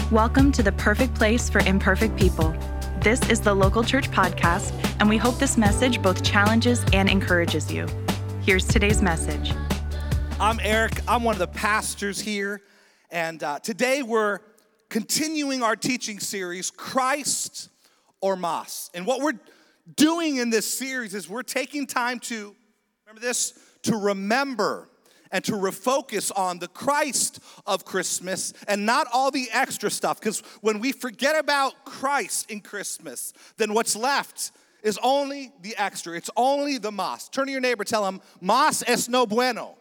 Welcome to the perfect place for imperfect people. This is the Local Church Podcast, and we hope this message both challenges and encourages you. Here's today's message. I'm Eric. I'm one of the pastors here, and today we're continuing our teaching series, Christ or Mas. And what we're doing in this series is we're taking time to, to remember and to refocus on the Christ of Christmas and not all the extra stuff. Because when we forget about Christ in Christmas, then what's left is only the extra. It's only the mas. Turn to your neighbor, tell him, mas es no bueno.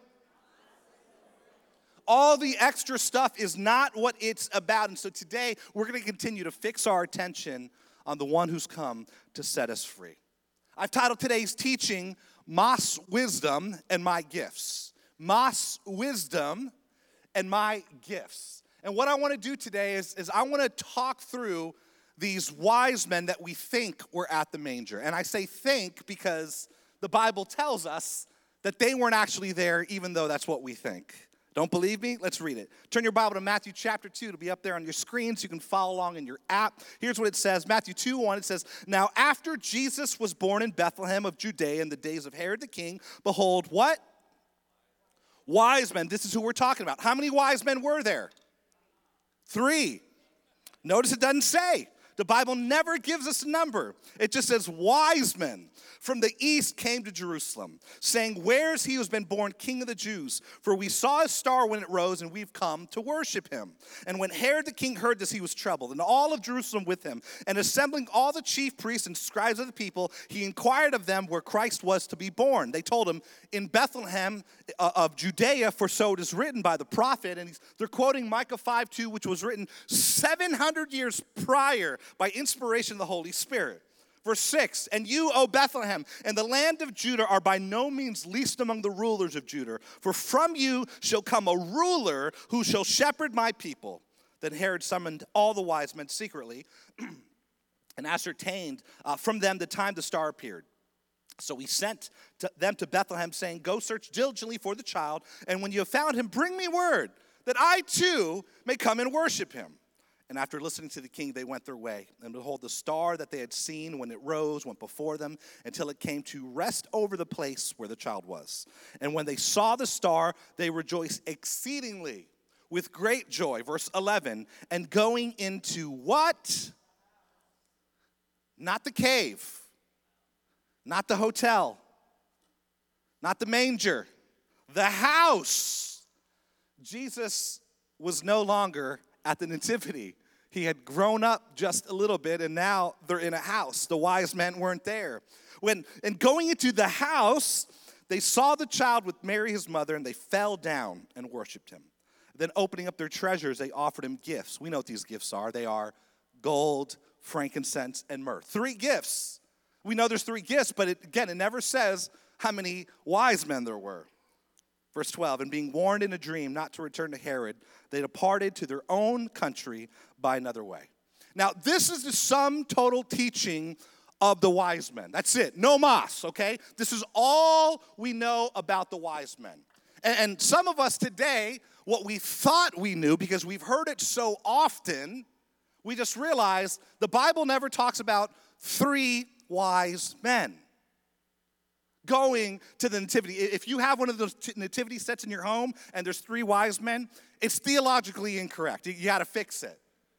All the extra stuff is not what it's about. And so today, we're going to continue to fix our attention on the one who's come to set us free. I've titled today's teaching, Mas Wisdom and My Gifts. Mas wisdom and my gifts. And what I want to do today is I want to talk through these wise men that we think were at the manger. And I say think because the Bible tells us that they weren't actually there, even though that's what we think. Don't believe me? Let's read it. Turn your Bible to Matthew chapter 2. It'll be up there on your screen so you can follow along in your app. Here's what it says. Matthew 2:1, it says, "Now after Jesus was born in Bethlehem of Judea in the days of Herod the king, behold, what? Wise men." This is who we're talking about. How many wise men were there? 3. Notice it doesn't say. The Bible never gives us a number. It just says wise men from the east came to Jerusalem, saying, "Where's he who's been born King of the Jews? For we saw his star when it rose, and we've come to worship him." And when Herod the king heard this, he was troubled, and all of Jerusalem with him. And assembling all the chief priests and scribes of the people, he inquired of them where Christ was to be born. They told him, "In Bethlehem of Judea, for so it is written by the prophet." And they're quoting Micah 5:2, which was written 700 years prior by inspiration of the Holy Spirit. Verse 6, "And you, O Bethlehem, and the land of Judah are by no means least among the rulers of Judah. For from you shall come a ruler who shall shepherd my people." Then Herod summoned all the wise men secretly and ascertained from them the time the star appeared. So he sent them to Bethlehem, saying, "Go search diligently for the child, and when you have found him, bring me word, that I too may come and worship him." And after listening to the king, they went their way. And behold, the star that they had seen when it rose went before them until it came to rest over the place where the child was. And when they saw the star, they rejoiced exceedingly with great joy. Verse 11, "And going into" what? Not the cave, not the hotel, not the manger, the house. Jesus was no longer at the nativity. He had grown up just a little bit, and now they're in a house. The wise men weren't there. And going into the house, they saw the child with Mary, his mother, and they fell down and worshiped him. Then opening up their treasures, they offered him gifts. We know what these gifts are. They are gold, frankincense, and myrrh. 3 gifts. We know there's 3 gifts, but it never says how many wise men there were. Verse 12, "And being warned in a dream not to return to Herod, they departed to their own country by another way." Now, this is the sum total teaching of the wise men. That's it. No mas, okay? This is all we know about the wise men. And some of us today, what we thought we knew, because we've heard it so often, we just realized the Bible never talks about 3 wise men going to the nativity. If you have one of those nativity sets in your home and there's 3 wise men, it's theologically incorrect. You got to fix it.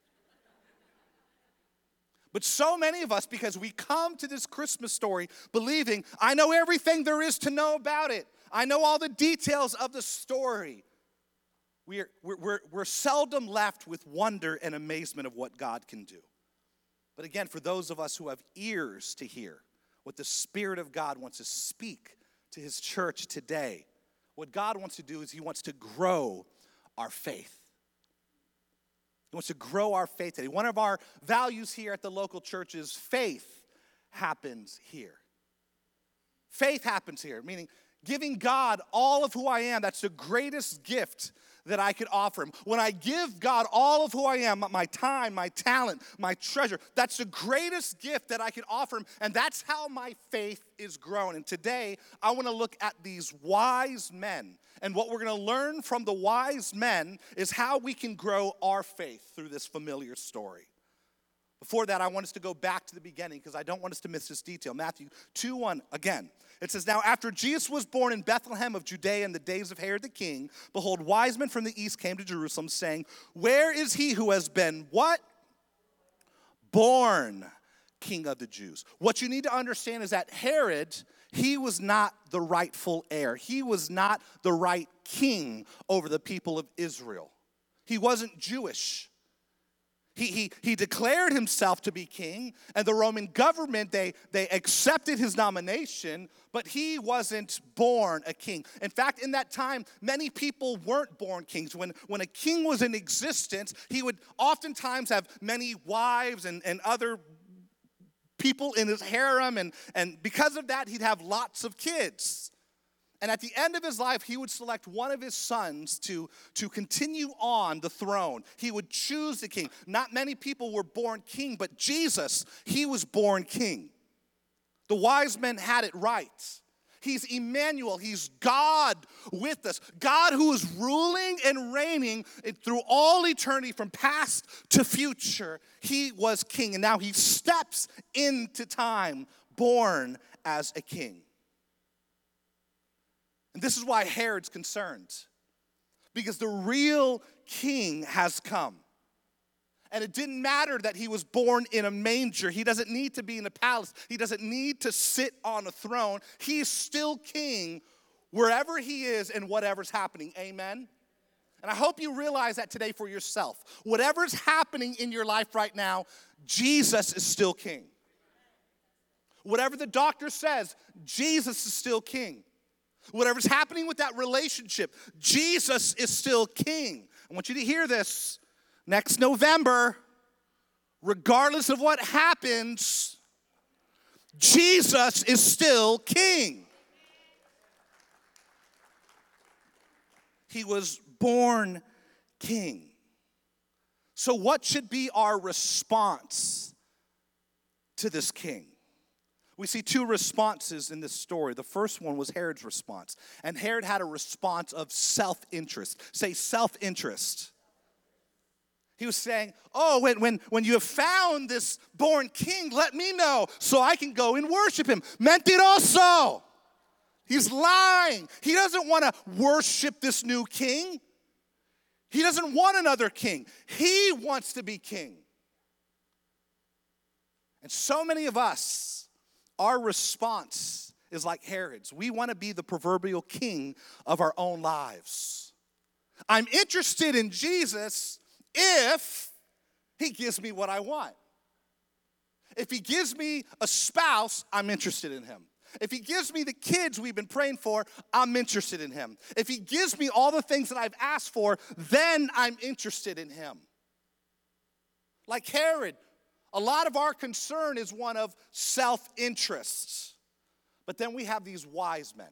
But so many of us, because we come to this Christmas story believing, I know everything there is to know about it. I know all the details of the story. We're seldom left with wonder and amazement of what God can do. But again, for those of us who have ears to hear what the Spirit of God wants to speak to his church today, what God wants to do is he wants to grow our faith. He wants to grow our faith today. One of our values here at the local church is faith happens here. Faith happens here, meaning Giving God all of who I am, that's the greatest gift that I could offer him. When I give God all of who I am, my time, my talent, my treasure, that's the greatest gift that I can offer him, and that's how my faith is grown. And today, I want to look at these wise men, and what we're going to learn from the wise men is how we can grow our faith through this familiar story. Before that, I want us to go back to the beginning because I don't want us to miss this detail. Matthew 2:1 again. It says, "Now after Jesus was born in Bethlehem of Judea in the days of Herod the king, behold, wise men from the east came to Jerusalem, saying, 'Where is he who has been,' what? 'Born King of the Jews.'" What you need to understand is that Herod, he was not the rightful heir. He was not the right king over the people of Israel. He wasn't Jewish. He declared himself to be king, and the Roman government, they accepted his nomination, but he wasn't born a king. In fact, in that time, many people weren't born kings. When a king was in existence, he would oftentimes have many wives and other people in his harem, and because of that, he'd have lots of kids. And at the end of his life, he would select one of his sons to continue on the throne. He would choose the king. Not many people were born king, but Jesus, he was born king. The wise men had it right. He's Emmanuel. He's God with us. God who is ruling and reigning through all eternity from past to future. He was king, and now he steps into time, born as a king. And this is why Herod's concerned, because the real king has come. And it didn't matter that he was born in a manger. He doesn't need to be in a palace. He doesn't need to sit on a throne. He's still king wherever he is and whatever's happening. Amen? And I hope you realize that today for yourself. Whatever's happening in your life right now, Jesus is still king. Whatever the doctor says, Jesus is still king. Whatever's happening with that relationship, Jesus is still king. I want you to hear this. Next November, regardless of what happens, Jesus is still king. He was born king. So what should be our response to this king? We see two responses in this story. The first one was Herod's response. And Herod had a response of self-interest. Say self-interest. He was saying, oh, when you have found this born king, let me know so I can go and worship him. Mentiroso. He's lying. He doesn't want to worship this new king. He doesn't want another king. He wants to be king. And so many of us, our response is like Herod's. We want to be the proverbial king of our own lives. I'm interested in Jesus if he gives me what I want. If he gives me a spouse, I'm interested in him. If he gives me the kids we've been praying for, I'm interested in him. If he gives me all the things that I've asked for, then I'm interested in him. Like Herod, a lot of our concern is one of self-interest. But then we have these wise men.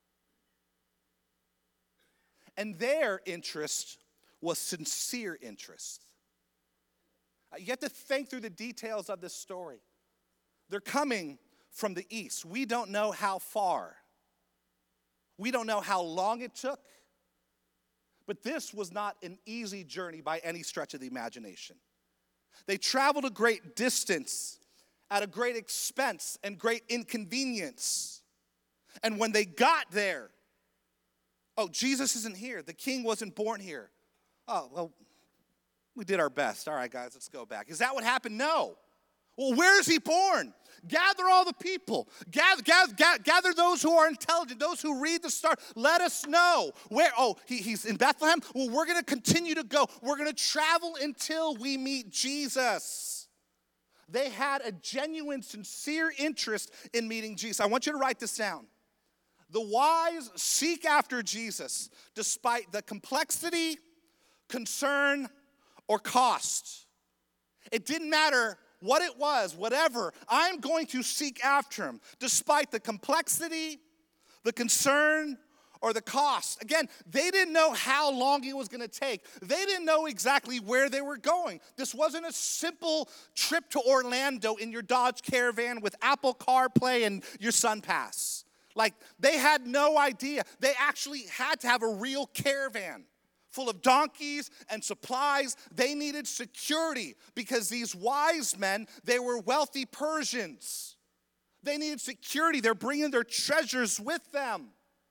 And their interest was sincere interest. You have to think through the details of this story. They're coming from the east. We don't know how far. We don't know how long it took. But this was not an easy journey by any stretch of the imagination. They traveled a great distance at a great expense and great inconvenience. And when they got there, oh, Jesus isn't here. The king wasn't born here. Oh, well, we did our best. All right, guys, let's go back. Is that what happened? No. Well, where is he born? Gather all the people. Gather those who are intelligent, those who read the stars. Let us know. Where? Oh, he's in Bethlehem? Well, we're going to continue to go. We're going to travel until we meet Jesus. They had a genuine, sincere interest in meeting Jesus. I want you to write this down. The wise seek after Jesus despite the complexity, concern, or cost. It didn't matter what it was, whatever, I'm going to seek after him, despite the complexity, the concern, or the cost. Again, they didn't know how long it was going to take. They didn't know exactly where they were going. This wasn't a simple trip to Orlando in your Dodge Caravan with Apple CarPlay and your SunPass. Like, they had no idea. They actually had to have a real caravan full of donkeys and supplies. They needed security because these wise men, they were wealthy Persians. They needed security. They're bringing their treasures with them.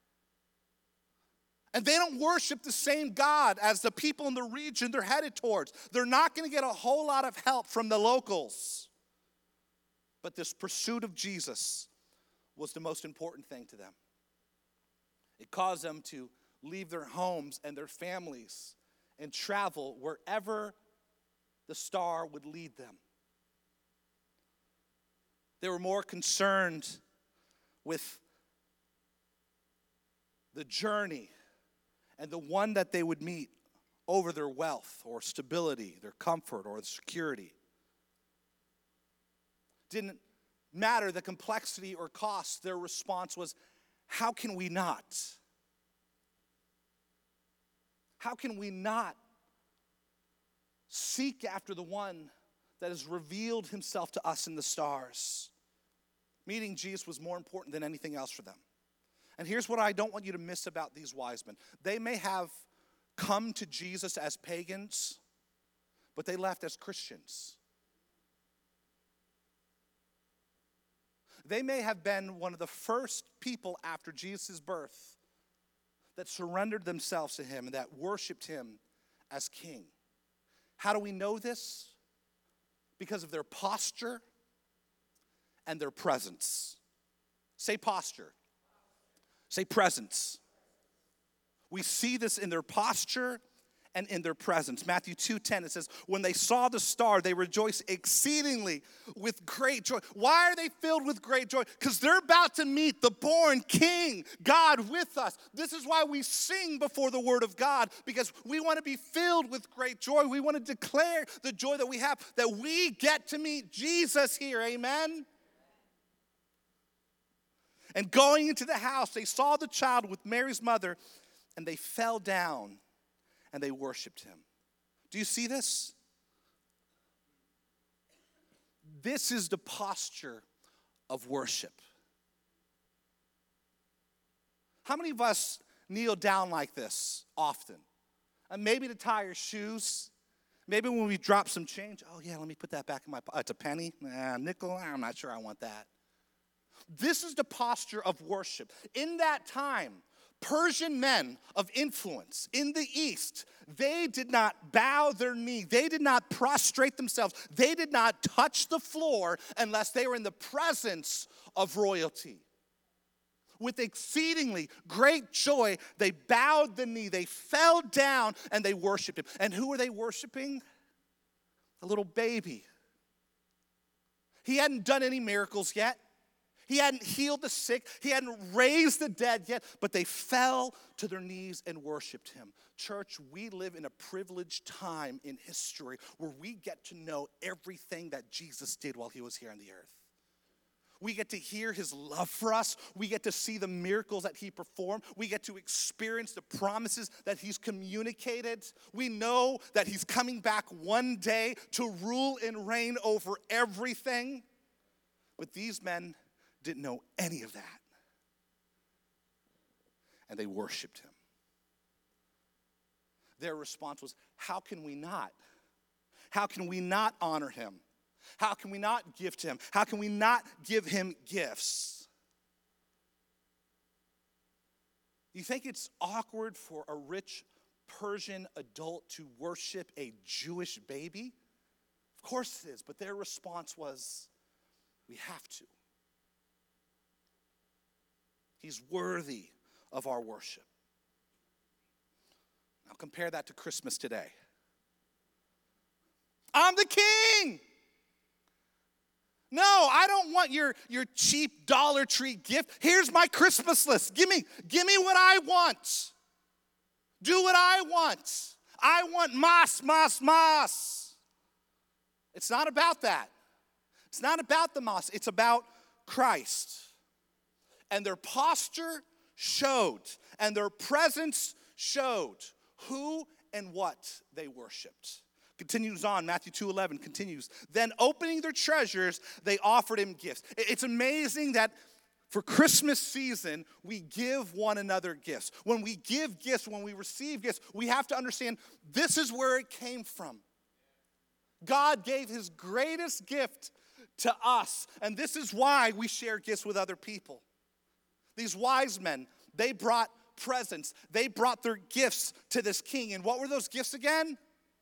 And they don't worship the same God as the people in the region they're headed towards. They're not going to get a whole lot of help from the locals. But this pursuit of Jesus was the most important thing to them. It caused them to leave their homes and their families and travel wherever the star would lead them. They were more concerned with the journey and the one that they would meet over their wealth or stability, their comfort or security. Didn't matter the complexity or cost. Their response was, how can we not? How can we not seek after the one that has revealed himself to us in the stars? Meeting Jesus was more important than anything else for them. And here's what I don't want you to miss about these wise men. They may have come to Jesus as pagans, but they left as Christians. They may have been one of the first people after Jesus' birth that surrendered themselves to him and that worshiped him as king. How do we know this? Because of their posture and their presence. Say posture. Say presence. We see this in their posture and in their presence. Matthew 2:10, it says, when they saw the star, they rejoiced exceedingly with great joy. Why are they filled with great joy? Because they're about to meet the born King, God with us. This is why we sing before the word of God, because we want to be filled with great joy. We want to declare the joy that we have, that we get to meet Jesus here, amen? And going into the house, they saw the child with Mary's mother, and they fell down and they worshiped him. Do you see this? This is the posture of worship. How many of us kneel down like this often? And maybe to tie your shoes. Maybe when we drop some change. Oh yeah, let me put that back in my pocket. It's a penny, nickel. I'm not sure I want that. This is the posture of worship. In that time, Persian men of influence in the East, they did not bow their knee. They did not prostrate themselves. They did not touch the floor unless they were in the presence of royalty. With exceedingly great joy, they bowed the knee. They fell down and they worshiped him. And who were they worshiping? A little baby. He hadn't done any miracles yet. He hadn't healed the sick. He hadn't raised the dead yet, but they fell to their knees and worshiped him. Church, we live in a privileged time in history where we get to know everything that Jesus did while he was here on the earth. We get to hear his love for us. We get to see the miracles that he performed. We get to experience the promises that he's communicated. We know that he's coming back one day to rule and reign over everything. But these men didn't know any of that. And they worshiped him. Their response was, how can we not? How can we not honor him? How can we not gift him? How can we not give him gifts? You think it's awkward for a rich Persian adult to worship a Jewish baby? Of course it is, but their response was, we have to. He's worthy of our worship. Now compare that to Christmas today. I'm the king. No, I don't want your cheap Dollar Tree gift. Here's my Christmas list. Give me what I want. Do what I want. I want mas. It's not about that. It's not about the mas. It's about Christ. And their posture showed, and their presence showed who and what they worshiped. Continues on, Matthew 2:11 continues. Then opening their treasures, they offered him gifts. It's amazing that for Christmas season, we give one another gifts. When we give gifts, when we receive gifts, we have to understand this is where it came from. God gave his greatest gift to us, and this is why we share gifts with other people. These wise men, they brought presents. They brought their gifts to this king. And what were those gifts again?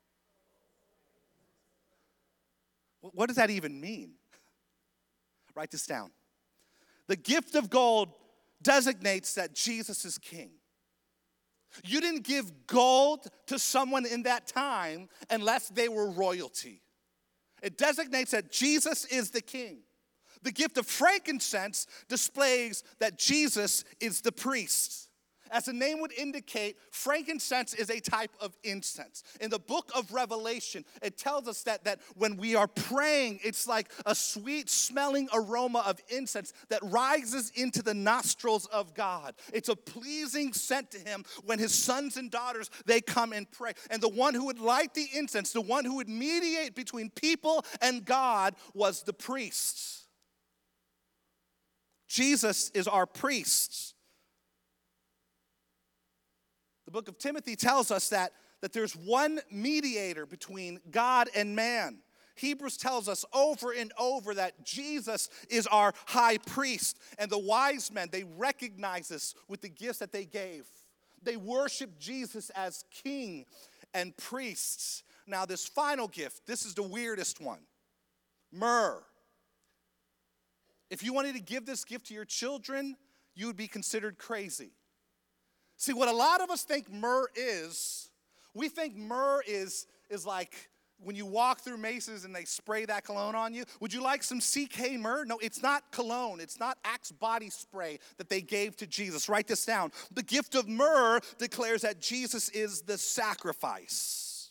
What does that even mean? Write this down. The gift of gold designates that Jesus is king. You didn't give gold to someone in that time unless they were royalty. It designates that Jesus is the king. The gift of frankincense displays that Jesus is the priest. As the name would indicate, frankincense is a type of incense. In the book of Revelation, it tells us that when we are praying, it's like a sweet smelling aroma of incense that rises into the nostrils of God. It's a pleasing scent to him when his sons and daughters, they come and pray. And the one who would light the incense, the one who would mediate between people and God was the priest. Jesus is our priest. The book of Timothy tells us that there's one mediator between God and man. Hebrews tells us over and over that Jesus is our high priest. And the wise men, they recognize this with the gifts that they gave. They worship Jesus as king and priests. Now this final gift, this is the weirdest one. Myrrh. If you wanted to give this gift to your children, you would be considered crazy. See, what a lot of us think myrrh is, we think myrrh is like when you walk through Macy's and they spray that cologne on you. Would you like some CK myrrh? No, it's not cologne. It's not Axe body spray that they gave to Jesus. Write this down. The gift of myrrh declares that Jesus is the sacrifice.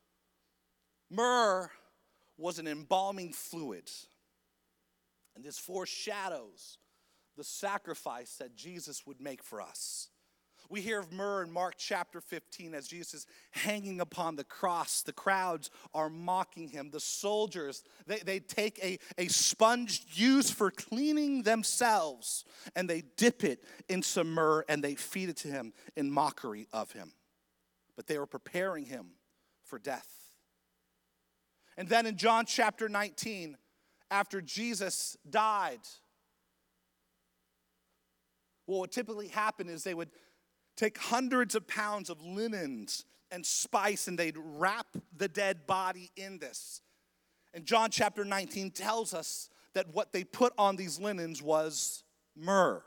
Myrrh was an embalming fluid, and this foreshadows the sacrifice that Jesus would make for us. We hear of myrrh in Mark chapter 15 as Jesus is hanging upon the cross. The crowds are mocking him. The soldiers, they take a sponge used for cleaning themselves, and they dip it in some myrrh, and they feed it to him in mockery of him. But they were preparing him for death. And then in John chapter 19, after Jesus died, what would typically happen is they would take hundreds of pounds of linens and spice, and they'd wrap the dead body in this. And John chapter 19 tells us that what they put on these linens was myrrh.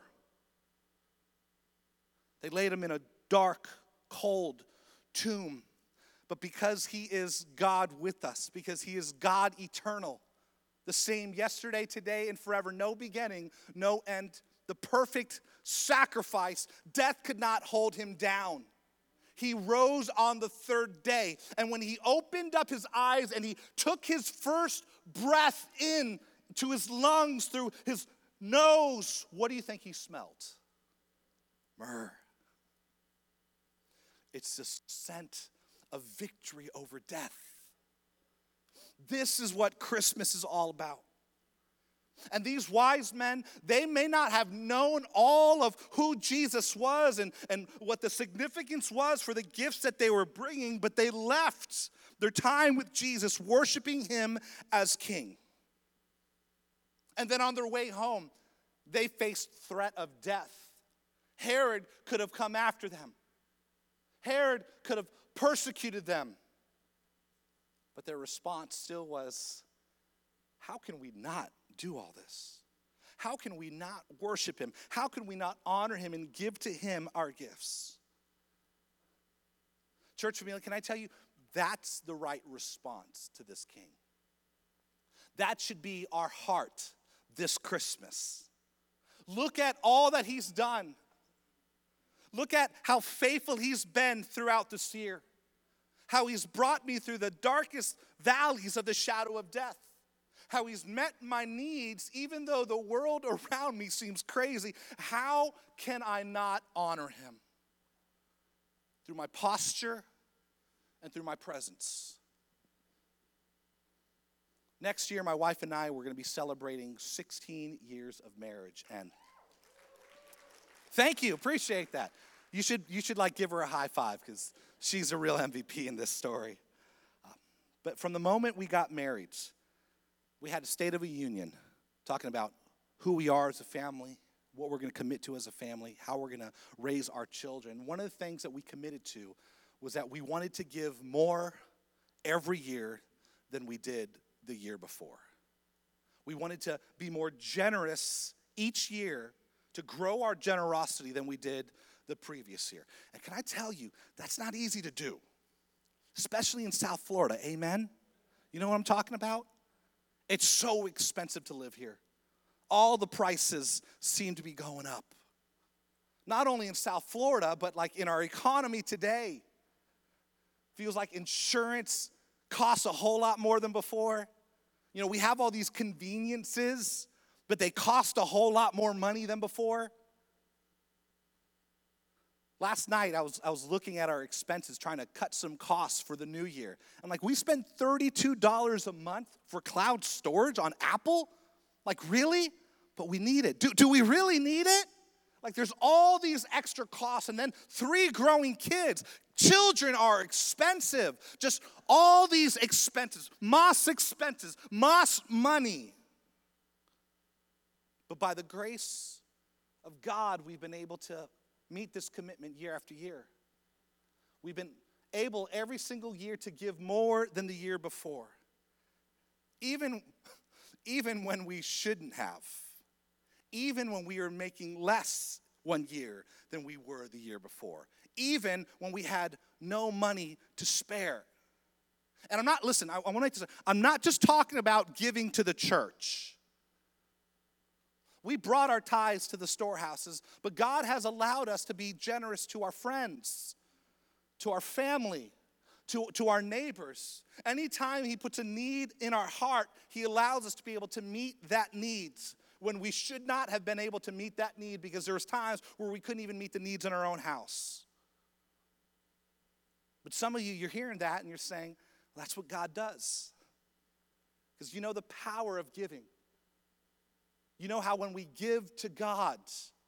They laid him in a dark, cold tomb. But because he is God with us, because he is God eternal, the same yesterday, today, and forever, no beginning, no end, the perfect sacrifice, death could not hold him down. He rose on the third day. And when he opened up his eyes and he took his first breath in to his lungs through his nose, what do you think he smelled? Myrrh. It's the scent of victory over death. This is what Christmas is all about. And these wise men, they may not have known all of who Jesus was and what the significance was for the gifts that they were bringing, but they left their time with Jesus worshiping him as king. And then on their way home, they faced threat of death. Herod could have come after them. Herod could have persecuted them. But their response still was, how can we not do all this? How can we not worship him? How can we not honor him and give to him our gifts? Church family, can I tell you, that's the right response to this king. That should be our heart this Christmas. Look at all that he's done. Look at how faithful he's been throughout this year. How he's brought me through the darkest valleys of the shadow of death. how he's met my needs, even though the world around me seems crazy. How can I not honor him? Through my posture and through my presence. Next year, my wife and I, we're going to be celebrating 16 years of marriage. And thank you, appreciate that. You should like give her a high five because she's a real MVP in this story. But from the moment we got married, we had a state of a union talking about who we are as a family, what we're going to commit to as a family, how we're going to raise our children. One of the things that we committed to was that we wanted to give more every year than we did the year before. We wanted to be more generous each year, to grow our generosity than we did the previous year. And can I tell you, that's not easy to do, especially in South Florida, amen? You know what I'm talking about? It's so expensive to live here. All the prices seem to be going up. Not only in South Florida, but like in our economy today. Feels like insurance costs a whole lot more than before. You know, we have all these conveniences, but they cost a whole lot more money than before. Last night, I was looking at our expenses, trying to cut some costs for the new year. And like, we spend $32 a month for cloud storage on Apple? Like, really? But we need it. Do we really need it? Like, there's all these extra costs, and then 3 growing kids. Children are expensive. Just all these expenses, Moss money. But by the grace of God, we've been able to meet this commitment year after year. We've been able every single year to give more than the year before. Even when we shouldn't have. Even when we were making less one year than we were the year before. Even when we had no money to spare. And I want to make this, I'm not just talking about giving to the church. We brought our tithes to the storehouses, but God has allowed us to be generous to our friends, to our family, to our neighbors. Anytime he puts a need in our heart, he allows us to be able to meet that need when we should not have been able to meet that need because there was times where we couldn't even meet the needs in our own house. But some of you, you're hearing that and you're saying, well, that's what God does. Because you know the power of giving. You know how when we give to God,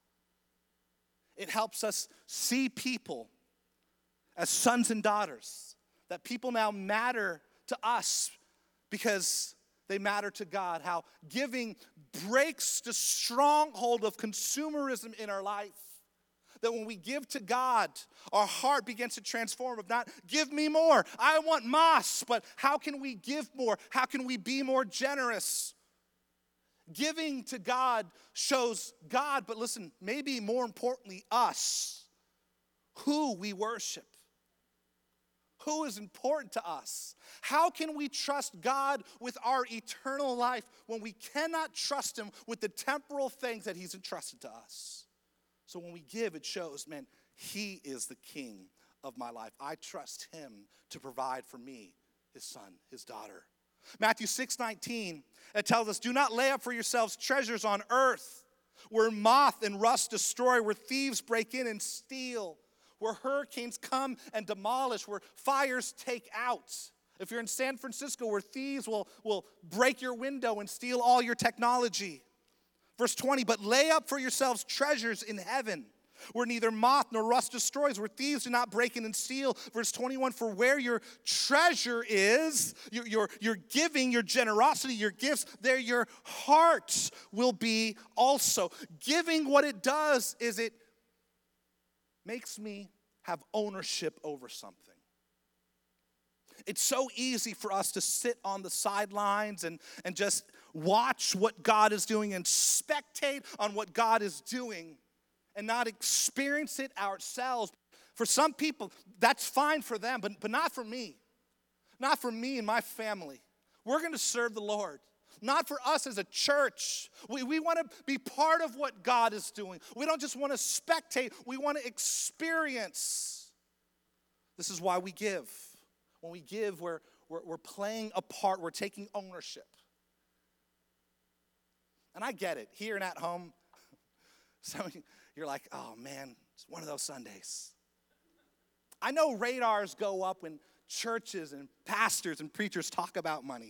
it helps us see people as sons and daughters. That people now matter to us because they matter to God. How giving breaks the stronghold of consumerism in our life. That when we give to God, our heart begins to transform of not, give me more. I want Moss, but how can we give more? How can we be more generous? Giving to God shows God, but listen, maybe more importantly, us, who we worship. Who is important to us? How can we trust God with our eternal life when we cannot trust him with the temporal things that he's entrusted to us? So when we give, it shows, man, he is the king of my life. I trust him to provide for me, his son, his daughter. Matthew 6:19, it tells us, do not lay up for yourselves treasures on earth where moth and rust destroy, where thieves break in and steal, where hurricanes come and demolish, where fires take out. If you're in San Francisco, where thieves will break your window and steal all your technology. Verse 20, but lay up for yourselves treasures in heaven, where neither moth nor rust destroys, where thieves do not break in and steal. Verse 21, for where your treasure is, your giving, your generosity, your gifts, there your heart will be also. Giving, what it does is it makes me have ownership over something. It's so easy for us to sit on the sidelines and just watch what God is doing and spectate on what God is doing and not experience it ourselves. For some people, that's fine for them, but not for me. Not for me and my family. We're going to serve the Lord. Not for us as a church. We want to be part of what God is doing. We don't just want to spectate. We want to experience. This is why we give. When we give, we're playing a part. We're taking ownership. And I get it. Here and at home, some of you're like, oh man, it's one of those Sundays. I know radars go up when churches and pastors and preachers talk about money.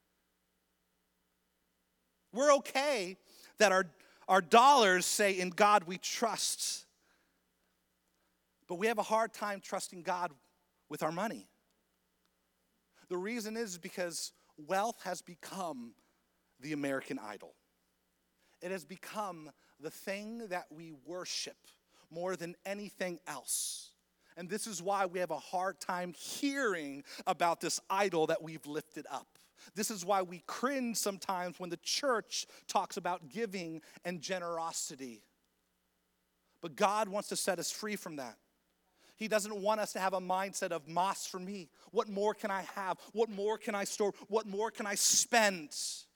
We're okay that our dollars say, in God we trust. But we have a hard time trusting God with our money. The reason is because wealth has become the American idol. It has become the thing that we worship more than anything else. And this is why we have a hard time hearing about this idol that we've lifted up. This is why we cringe sometimes when the church talks about giving and generosity. But God wants to set us free from that. He doesn't want us to have a mindset of mas for me. What more can I have? What more can I store? What more can I spend?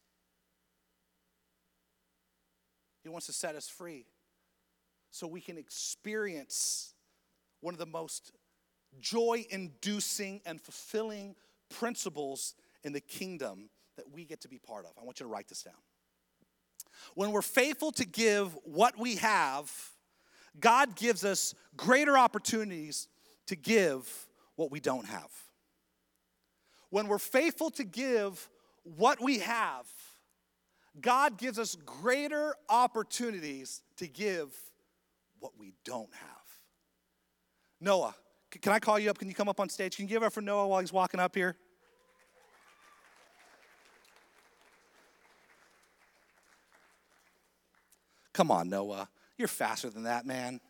He wants to set us free so we can experience one of the most joy-inducing and fulfilling principles in the kingdom that we get to be part of. I want you to write this down. When we're faithful to give what we have, God gives us greater opportunities to give what we don't have. When we're faithful to give what we have, God gives us greater opportunities to give what we don't have. Noah, can I call you up? Can you come up on stage? Can you give it up for Noah while he's walking up here? Come on, Noah. You're faster than that, man.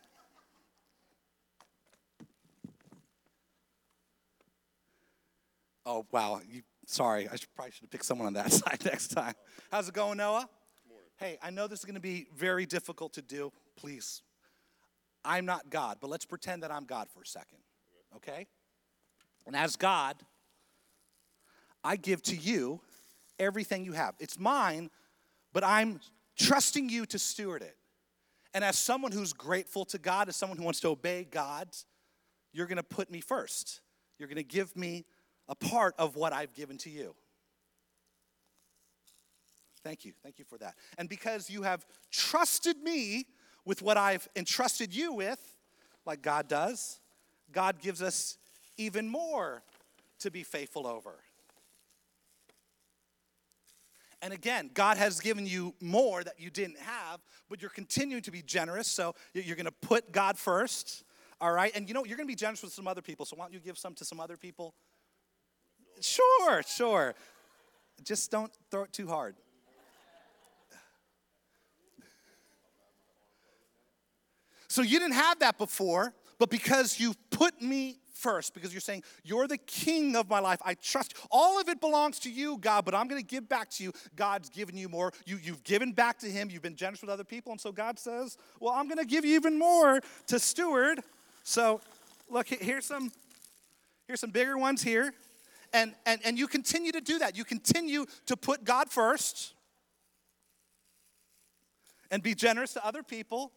Oh, wow. Sorry, I probably should have picked someone on that side next time. How's it going, Noah? Hey, I know this is going to be very difficult to do. Please. I'm not God, but let's pretend that I'm God for a second, okay? And as God, I give to you everything you have. It's mine, but I'm trusting you to steward it. And as someone who's grateful to God, as someone who wants to obey God, you're going to put me first. You're going to give me a part of what I've given to you. Thank you. Thank you for that. And because you have trusted me with what I've entrusted you with, like God does, God gives us even more to be faithful over. And again, God has given you more that you didn't have, but you're continuing to be generous, so you're going to put God first, all right? And you know, you're going to be generous with some other people, so why don't you give some to some other people? Sure. Just don't throw it too hard. So you didn't have that before, but because you put me first, because you're saying, you're the king of my life, I trust you. All of it belongs to you, God, but I'm going to give back to you. God's given you more. You've given back to him. You've been generous with other people, and so God says, well, I'm going to give you even more to steward. So look, here's some bigger ones here. And you continue to do that. You continue to put God first and be generous to other people.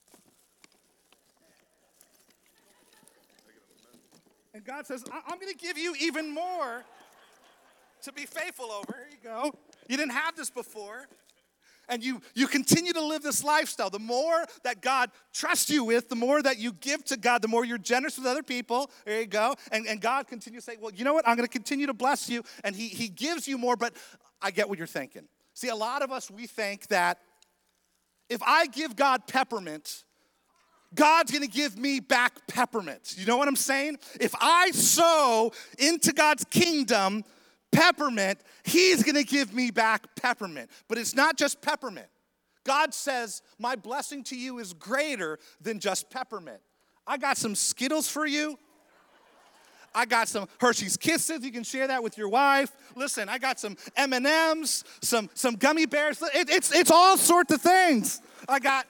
And God says, I'm going to give you even more to be faithful over. Here you go. You didn't have this before. And you continue to live this lifestyle. The more that God trusts you with, the more that you give to God, the more you're generous with other people. There you go. And God continues to say, well, you know what? I'm going to continue to bless you. And he gives you more, but I get what you're thinking. See, a lot of us, we think that if I give God peppermint, God's going to give me back peppermint. You know what I'm saying? If I sow into God's kingdom peppermint, he's going to give me back peppermint. But it's not just peppermint. God says, my blessing to you is greater than just peppermint. I got some Skittles for you. I got some Hershey's Kisses. You can share that with your wife. Listen, I got some M&Ms, some gummy bears. It's all sorts of things. I got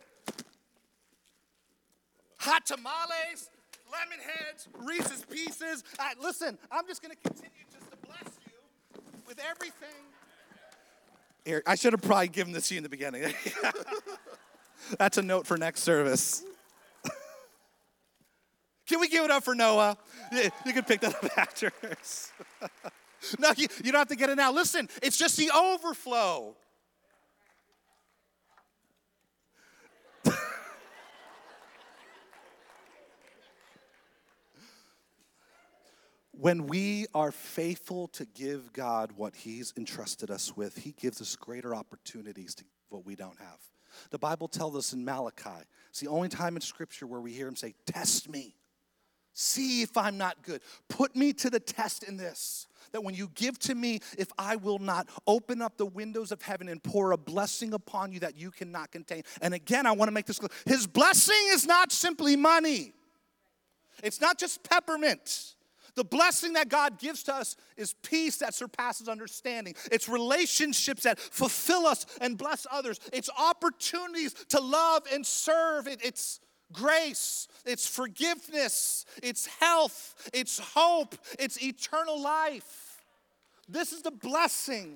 hot tamales, lemon heads, Reese's Pieces. Listen, I'm just going to continue just to bless you with everything. Here, I should have probably given this to you in the beginning. That's a note for next service. Can we give it up for Noah? You can pick that up afterwards. No, you don't have to get it now. Listen, it's just the overflow. When we are faithful to give God what he's entrusted us with, he gives us greater opportunities to give what we don't have. The Bible tells us in Malachi, it's the only time in Scripture where we hear him say, test me. See if I'm not good. Put me to the test in this. That when you give to me, if I will not open up the windows of heaven and pour a blessing upon you that you cannot contain. And again, I want to make this clear. His blessing is not simply money. It's not just peppermint. The blessing that God gives to us is peace that surpasses understanding. It's relationships that fulfill us and bless others. It's opportunities to love and serve. It's grace. It's forgiveness. It's health. It's hope. It's eternal life. This is the blessing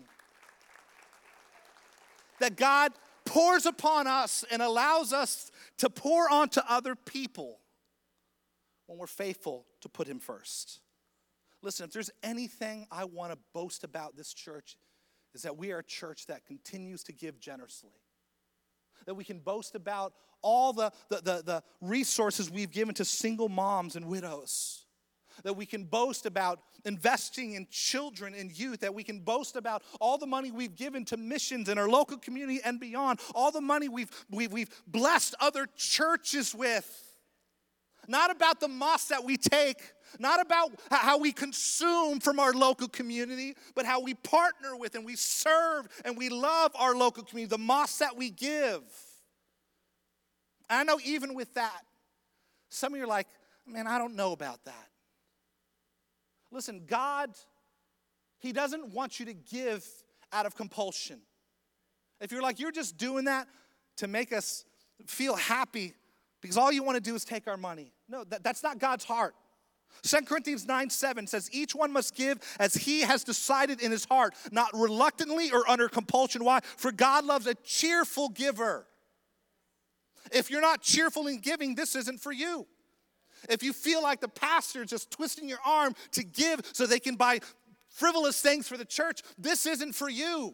that God pours upon us and allows us to pour onto other people when we're faithful to put him first. Listen, if there's anything I want to boast about this church, is that we are a church that continues to give generously. That we can boast about all the resources we've given to single moms and widows. That we can boast about investing in children and youth. That we can boast about all the money we've given to missions in our local community and beyond. All the money we've blessed other churches with. Not about the mosques that we take, not about how we consume from our local community, but how we partner with and we serve and we love our local community, the mosques that we give. And I know even with that, some of you are like, man, I don't know about that. Listen, God, he doesn't want you to give out of compulsion. If you're like, you're just doing that to make us feel happy because all you want to do is take our money. No, that's not God's heart. 2 Corinthians 9:7 says, each one must give as he has decided in his heart, not reluctantly or under compulsion. Why? For God loves a cheerful giver. If you're not cheerful in giving, this isn't for you. If you feel like the pastor is just twisting your arm to give so they can buy frivolous things for the church, this isn't for you.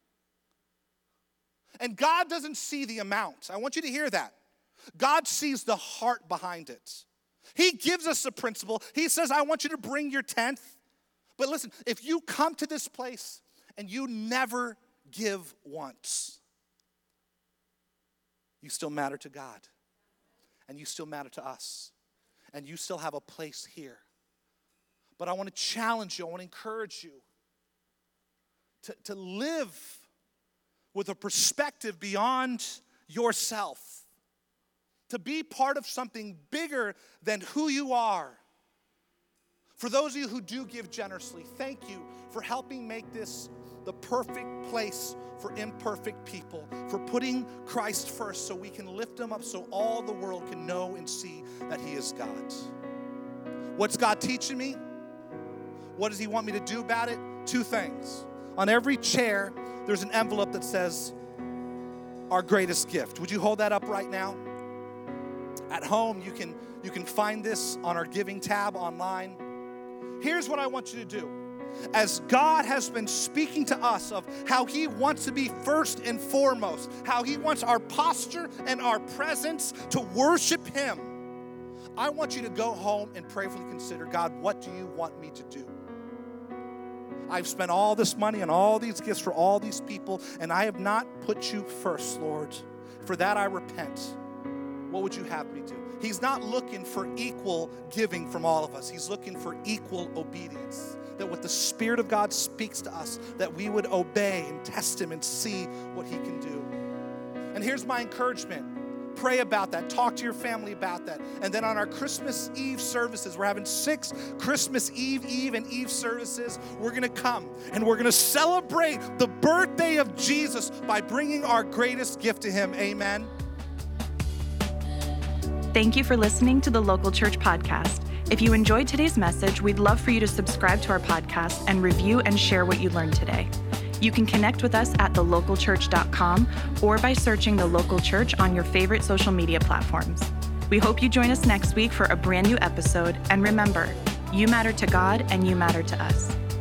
And God doesn't see the amount. I want you to hear that. God sees the heart behind it. He gives us the principle. He says, I want you to bring your tenth. But listen, if you come to this place and you never give once, you still matter to God. And you still matter to us. And you still have a place here. But I want to challenge you. I want to encourage you to live with a perspective beyond yourself. To be part of something bigger than who you are. For those of you who do give generously, thank you for helping make this the perfect place for imperfect people. For putting Christ first so we can lift him up so all the world can know and see that he is God. What's God teaching me? What does he want me to do about it? Two things. On every chair, there's an envelope that says, our greatest gift. Would you hold that up right now? At home, you can find this on our giving tab online. Here's what I want you to do. As God has been speaking to us of how he wants to be first and foremost, how he wants our posture and our presence to worship him, I want you to go home and prayerfully consider, God, what do you want me to do? I've spent all this money and all these gifts for all these people, and I have not put you first, Lord. For that I repent. What would you have me do? He's not looking for equal giving from all of us. He's looking for equal obedience. That what the Spirit of God speaks to us, that we would obey and test him and see what he can do. And here's my encouragement. Pray about that. Talk to your family about that. And then on our Christmas Eve services, we're having 6 Christmas Eve and Eve services. We're going to come and we're going to celebrate the birthday of Jesus by bringing our greatest gift to him. Amen. Thank you for listening to the Local Church Podcast. If you enjoyed today's message, we'd love for you to subscribe to our podcast and review and share what you learned today. You can connect with us at thelocalchurch.com or by searching The Local Church on your favorite social media platforms. We hope you join us next week for a brand new episode. And remember, you matter to God and you matter to us.